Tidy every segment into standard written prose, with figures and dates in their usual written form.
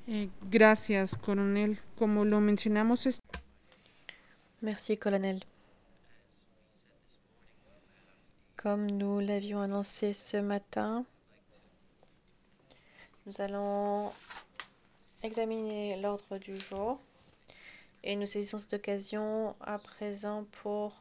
Gracias, coronel. Como lo mencionamos, Merci, colonel. Comme nous l'avions annoncé ce matin, nous allons examiner l'ordre du jour et nous saisissons cette occasion à présent pour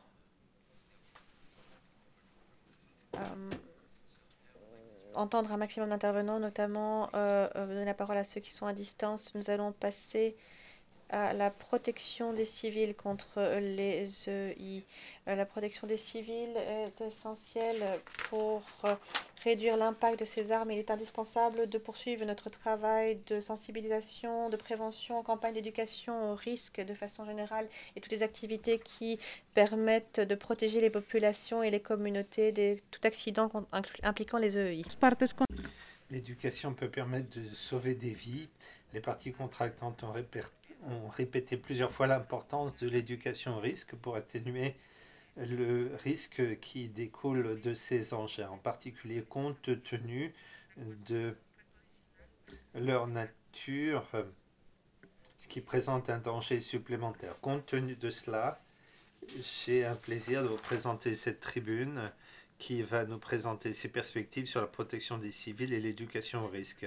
entendre un maximum d'intervenants, notamment donner la parole à ceux qui sont à distance. Nous allons passer à la protection des civils contre les EI. La protection des civils est essentielle pour réduire l'impact de ces armes. Il est indispensable de poursuivre notre travail de sensibilisation, de prévention, campagne d'éducation au risque de façon générale et toutes les activités qui permettent de protéger les populations et les communautés de tout accident impliquant les EI. partes L'éducation peut permettre de sauver des vies. Les parties contractantes ont répété plusieurs fois l'importance de l'éducation au risque pour atténuer le risque qui découle de ces engins, en particulier compte tenu de leur nature, ce qui présente un danger supplémentaire. Compte tenu de cela, j'ai un plaisir de vous présenter cette tribune qui va nous présenter ses perspectives sur la protection des civils et l'éducation au risque.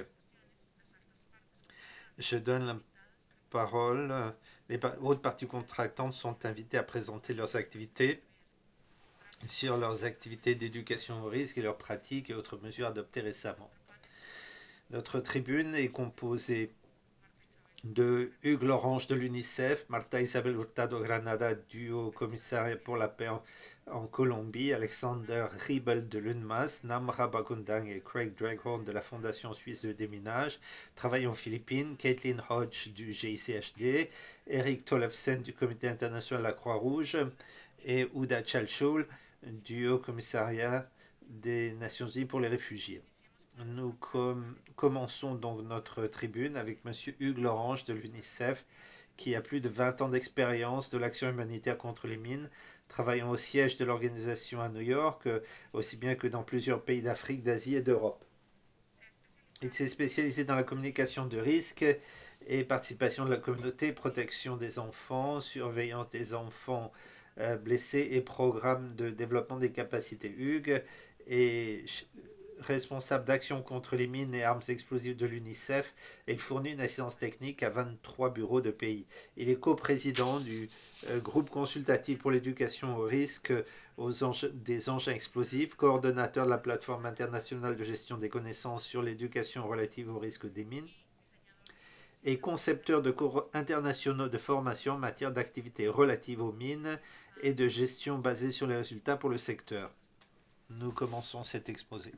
Je donne la parole. Les autres parties contractantes sont invitées à présenter leurs activités sur leurs activités d'éducation au risque et leurs pratiques et autres mesures adoptées récemment. Notre tribune est composée de Hugues Lorange de l'UNICEF, Marta Isabel Hurtado Granada du Haut Commissariat pour la paix en Colombie, Alexander Riebel de l'UNMAS, Namra Bagundang et Craig Draghorn de la Fondation Suisse de Déminage travaillent aux Philippines, Caitlin Hodge du GICHD, Eric Tollefsen du Comité international de la Croix-Rouge et Ouda Chalchoul du Haut Commissariat des Nations Unies pour les réfugiés. Nous commençons donc notre tribune avec M. Hugues Lorange de l'UNICEF, qui a plus de 20 ans d'expérience de l'action humanitaire contre les mines, travaillant au siège de l'organisation à New York, aussi bien que dans plusieurs pays d'Afrique, d'Asie et d'Europe. Il s'est spécialisé dans la communication de risque et participation de la communauté, protection des enfants, surveillance des enfants blessés et programme de développement des capacités. Hugues est responsable d'action contre les mines et armes explosives de l'UNICEF et il fournit une assistance technique à 23 bureaux de pays. Il est coprésident du groupe consultatif pour l'éducation au risque des engins explosifs, coordonnateur de la plateforme internationale de gestion des connaissances sur l'éducation relative au risque des mines et concepteur de cours internationaux de formation en matière d'activités relatives aux mines et de gestion basée sur les résultats pour le secteur. Nous commençons cet exposé.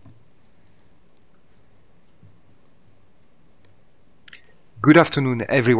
Good afternoon, everyone.